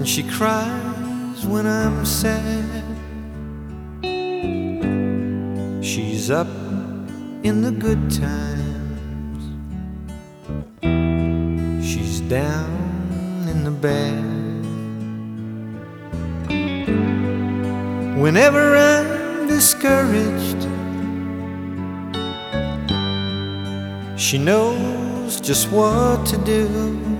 She cries when I'm sad. She's up in the good times. She's down in the bad. Whenever I'm discouraged, she knows just what to do.